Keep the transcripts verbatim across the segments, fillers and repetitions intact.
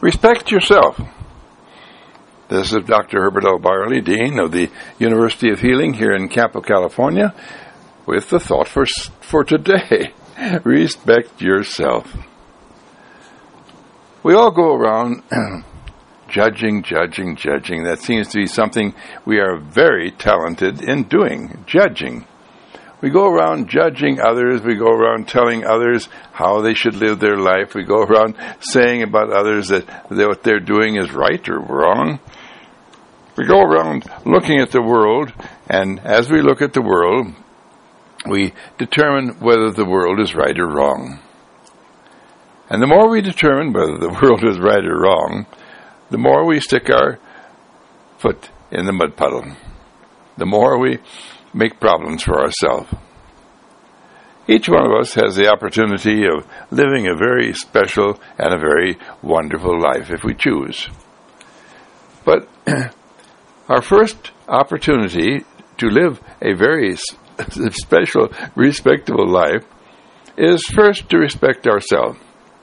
Respect yourself. This is Doctor Herbert L. Barley, Dean of the University of Healing here in Campo, California, with the thought for, for today. Respect yourself. We all go around judging, judging, judging. That seems to be something we are very talented in doing, judging. We go around judging others. We go around telling others how they should live their life. We go around saying about others that what they're doing is right or wrong. We go around looking at the world, and as we look at the world, we determine whether the world is right or wrong. And the more we determine whether the world is right or wrong, the more we stick our foot in the mud puddle. The more we make problems for ourselves. Each one of us has the opportunity of living a very special and a very wonderful life if we choose. But our first opportunity to live a very special, respectable life is first to respect ourselves.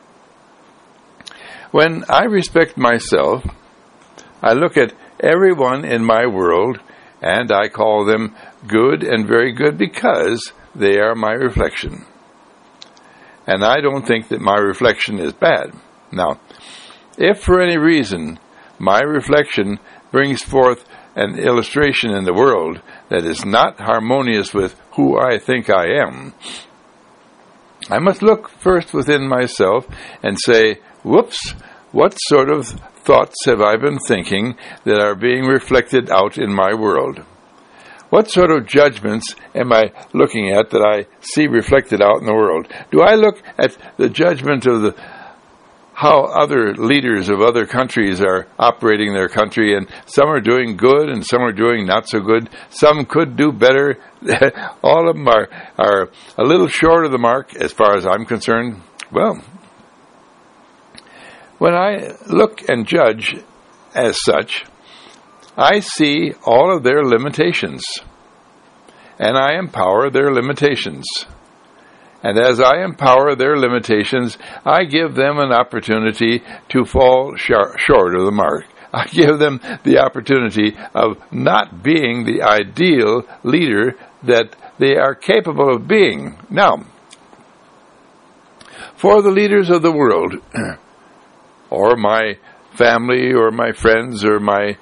When I respect myself, I look at everyone in my world and I call them good and very good because they are my reflection. And I don't think that my reflection is bad. Now, if for any reason my reflection brings forth an illustration in the world that is not harmonious with who I think I am, I must look first within myself and say, whoops, what sort of thoughts have I been thinking that are being reflected out in my world? What sort of judgments am I looking at that I see reflected out in the world? Do I look at the judgment of the how other leaders of other countries are operating their country, and some are doing good and some are doing not so good? Some could do better. All of them are, are a little short of the mark as far as I'm concerned. Well, when I look and judge as such, I see all of their limitations, and I empower their limitations. And as I empower their limitations, I give them an opportunity to fall shor- short of the mark. I give them the opportunity of not being the ideal leader that they are capable of being. Now, for the leaders of the world, or my family, or my friends, or my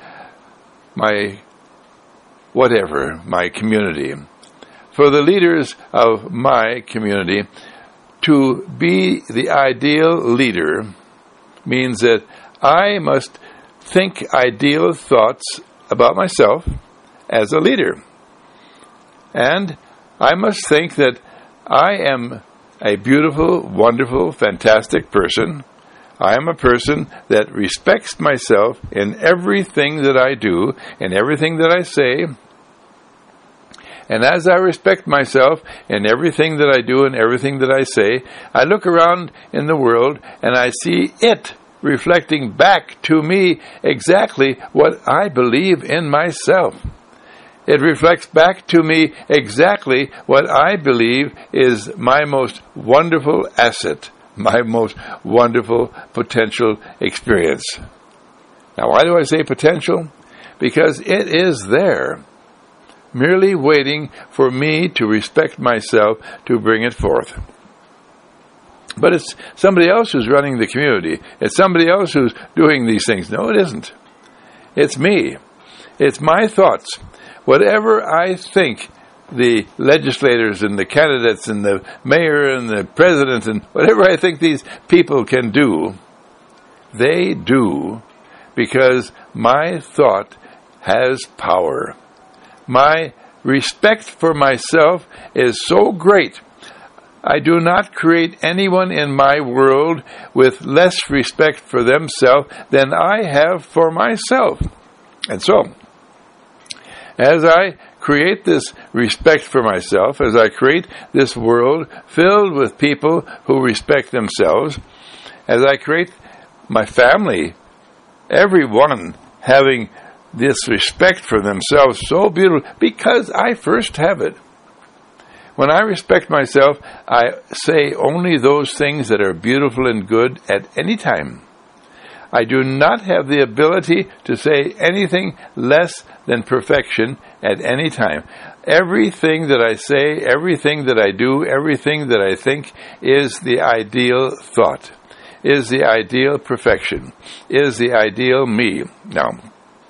my whatever, my community, for the leaders of my community, to be the ideal leader means that I must think ideal thoughts about myself as a leader. And I must think that I am a beautiful, wonderful, fantastic person. I am a person that respects myself in everything that I do, in everything that I say. And as I respect myself in everything that I do and everything that I say, I look around in the world and I see it reflecting back to me exactly what I believe in myself. It reflects back to me exactly what I believe is my most wonderful asset, my most wonderful potential experience. Now, why do I say potential? Because it is there, merely waiting for me to respect myself to bring it forth. But it's somebody else who's running the community. It's somebody else who's doing these things. No, it isn't. It's me. It's my thoughts. Whatever I think the legislators and the candidates and the mayor and the president and whatever I think these people can do, they do because my thought has power. My respect for myself is so great. I do not create anyone in my world with less respect for themselves than I have for myself. And so, as I create this respect for myself, as I create this world filled with people who respect themselves, as I create my family, everyone having this respect for themselves so beautiful, because I first have it. When I respect myself, I say only those things that are beautiful and good at any time. I do not have the ability to say anything less than perfection at any time. Everything that I say, everything that I do, everything that I think is the ideal thought, is the ideal perfection, is the ideal me. Now,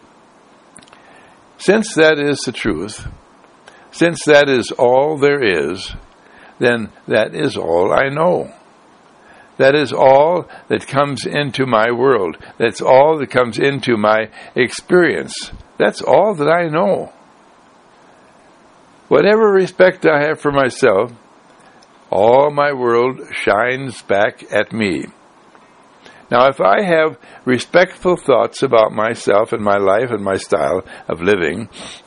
since that is the truth, since that is all there is, then that is all I know. That is all that comes into my world. That's all that comes into my experience. That's all that I know. Whatever respect I have for myself, all my world shines back at me. Now, if I have respectful thoughts about myself and my life and my style of living,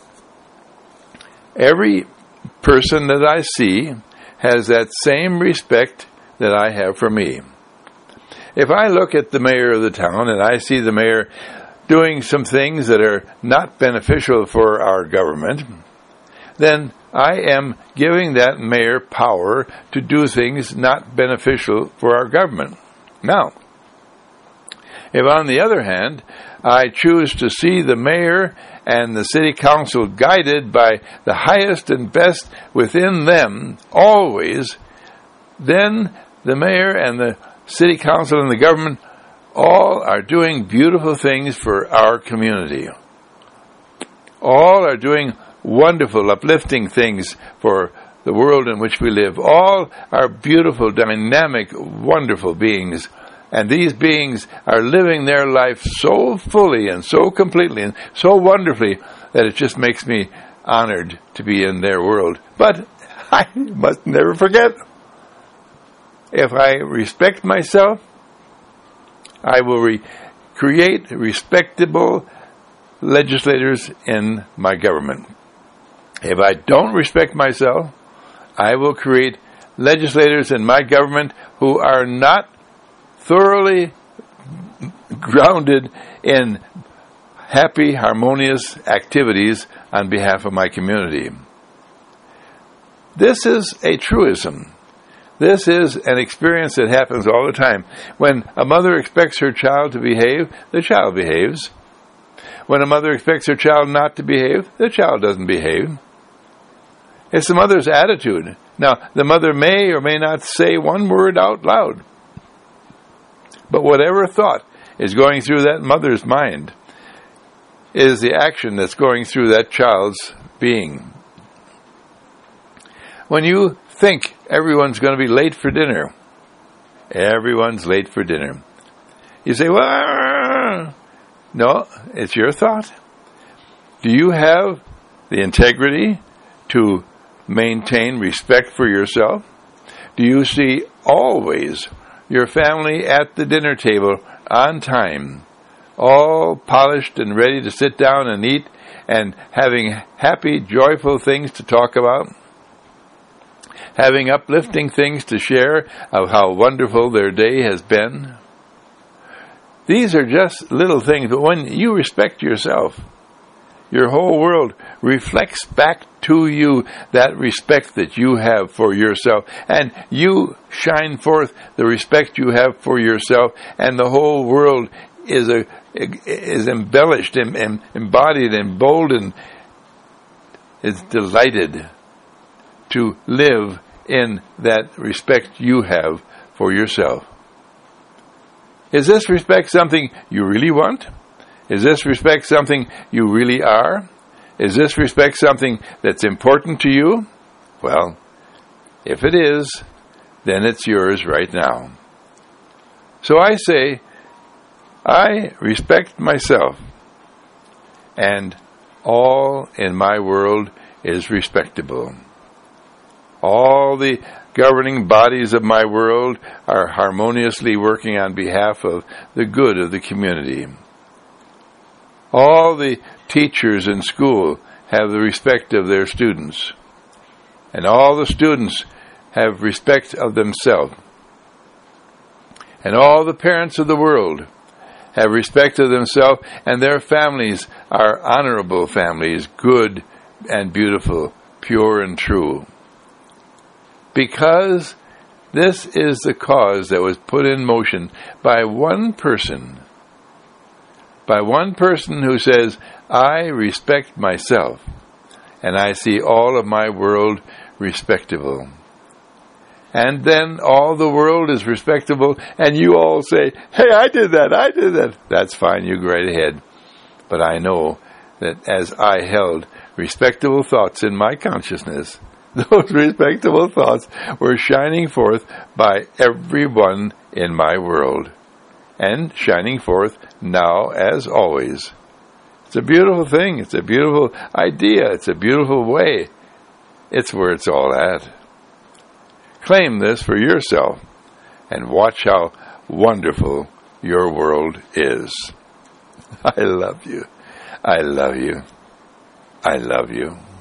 every person that I see has that same respect that I have for me. If I look at the mayor of the town and I see the mayor doing some things that are not beneficial for our government, then I am giving that mayor power to do things not beneficial for our government. Now, if on the other hand, I choose to see the mayor and the city council guided by the highest and best within them always, then the mayor and the city council and the government all are doing beautiful things for our community. All are doing wonderful, uplifting things for the world in which we live. All are beautiful, dynamic, wonderful beings. And these beings are living their life so fully and so completely and so wonderfully that it just makes me honored to be in their world. But I must never forget, if I respect myself, I will re- create respectable legislators in my government. If I don't respect myself, I will create legislators in my government who are not thoroughly grounded in happy, harmonious activities on behalf of my community. This is a truism. This is an experience that happens all the time. When a mother expects her child to behave, the child behaves. When a mother expects her child not to behave, the child doesn't behave. It's the mother's attitude. Now, the mother may or may not say one word out loud, but whatever thought is going through that mother's mind is the action that's going through that child's being. When you think everyone's going to be late for dinner, everyone's late for dinner, you say, well, no, it's your thought. Do you have the integrity to maintain respect for yourself? Do you see always your family at the dinner table on time, all polished and ready to sit down and eat and having happy, joyful things to talk about, having uplifting things to share of how wonderful their day has been? These are just little things, but when you respect yourself, your whole world reflects back to you that respect that you have for yourself. And you shine forth the respect you have for yourself, and the whole world is a is embellished and, and embodied and emboldened, is delighted to live in that respect you have for yourself. Is this respect something you really want? Is this respect something you really are? Is this respect something that's important to you? Well, if it is, then it's yours right now. So I say, I respect myself, and all in my world is respectable. All the governing bodies of my world are harmoniously working on behalf of the good of the community. All the teachers in school have the respect of their students, and all the students have respect of themselves. And all the parents of the world have respect of themselves, and their families are honorable families, good and beautiful, pure and true. Because this is the cause that was put in motion by one person, by one person who says, I respect myself, and I see all of my world respectable. And then all the world is respectable, and you all say, hey, I did that, I did that. That's fine, you go right ahead. But I know that as I held respectable thoughts in my consciousness, those respectable thoughts were shining forth by everyone in my world, and shining forth now as always. It's a beautiful thing. It's a beautiful idea. It's a beautiful way. It's where it's all at. Claim this for yourself and watch how wonderful your world is. I love you. I love you. I love you.